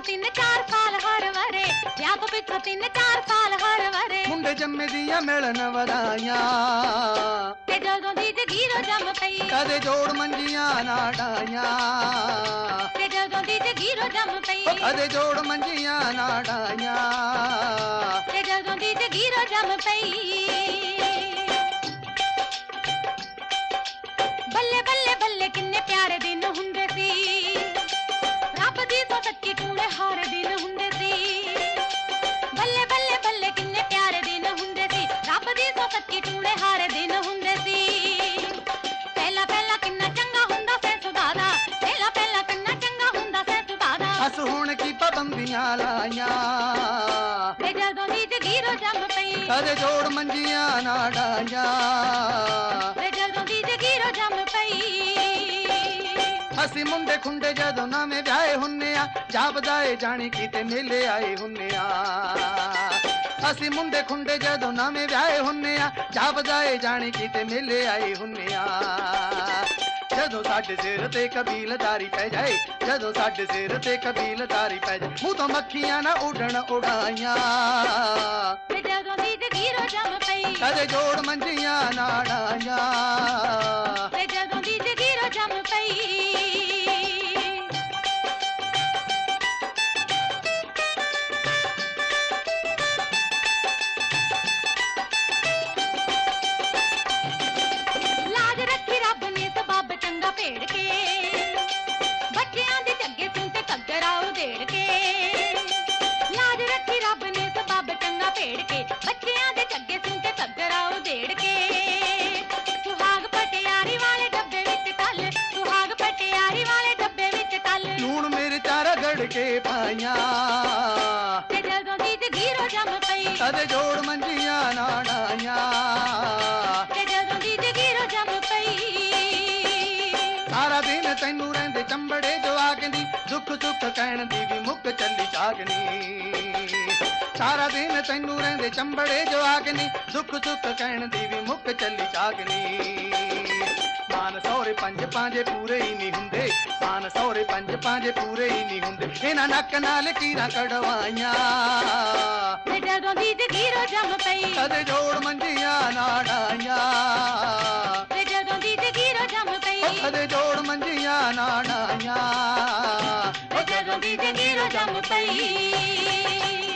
तीन चार साल हर वरे ब्याह तो पिछो 3-4 साल हर वरे मुंडे जम्मे दियां मिलन वधाइयां ते जदों दी जगीरो जम पई कदे जोड़ मंजियां ना डाइयां ते जदों दी जगीरो जम पई कदे जोड़ मंजियां ना डाइयां ते जदों दी जगीरो जम पई बल्ले बल्ले बल्ले किन्ने प्यारे दिन हुंदे सी रब दी तो सच्ची टूणे हार दिन हुंदे सी बल्ले बल्ले बल्ले किन्ने प्यारे दिन हुंदे सी रब दी तो सच्ची टूणे हार दिन हुंदे सी पहला पहला किन्ना चंगा हुंदा से सुदादा पहला पहला किन्ना चंगा हुंदा से सुदादा हस हुण की पाबंदियां लाइयां ते जदों दी जगीरो जम पई कदे जोड़ मंजियां ना डाइयां ते जदों दी जगीरो जम पई ਅਸੀਂ ਮੁੰਡੇ ਖੁੰਡੇ ਜਦੋਂ ਨਵੇਂ ਵਿਆਹੇ ਹੁੰਨੇ ਆ ਜਾਪਦਾਏ ਜਾਣੀ ਕਿਤੇ ਮੇਲੇ ਆਏ ਹੁੰਨੇ ਆ ਅਸੀਂ ਮੁੰਡੇ ਖੁੰਡੇ ਜਦੋਂ ਨਵੇਂ ਵਿਆਹੇ ਹੁੰਨੇ ਆ ਜਾਪਦਾਏ ਜਾਣੀ ਕਿਤੇ ਮੇਲੇ ਆਏ ਹੁੰਨੇ ਆ ਜਦੋਂ ਸਾਡੇ ਸਿਰ ਤੇ ਕਬੀਲਦਾਰੀ ਪੈ ਜਾਏ ਜਦੋਂ ਸਾਡੇ ਸਿਰ ਤੇ ਕਬੀਲਦਾਰੀ ਪੈ ਜਾਏ ਮੂੰਹ ਤੋਂ ਮੱਖੀਆਂ ਨਾ ਉੱਡਣ ਉਡਾਈਆਂ ਤੇ ਜਦੋਂ ਦੀ ਜਗੀਰੋ ਜਮ ਪਈ ਕਦੇ ਜੋੜ ਮੰਜੀਆਂ ਨਾ ਡਾਈਆਂ ਤੇ ਜਦੋਂ ਦੀ ਜਗੀਰੋ ਜਮ ਪਈ के पाइया ते जदों दी जगीरो जम पई कदे जोड़ मंजियां ना डाइयां ते जदों दी जगीरो जम पई सारा दिन तैनू रहिंदे चंबड़े जवाक दी दुख सुख कहण दी भी मुक चली जागनी सारा दिन तैनू रहिंदे चंबड़े जवाक दी दुख सुख कहण दी भी मुक चली जागनी मान सौरे पंज पांजे पूरे ही नहीं हुंदे मान सौरे पंज पांजे पूरे ही नहीं हुंदे इन्हां नक नाल कीरां कढवाइयां ते जदों दी जगीरो जम पई कदे जोड़ मंजियां ना डाइयां ते जदों दी जगीरो जम पई कदे जोड़ मंजियां ना डाइयां ते जदों दी जगीरो जम पई।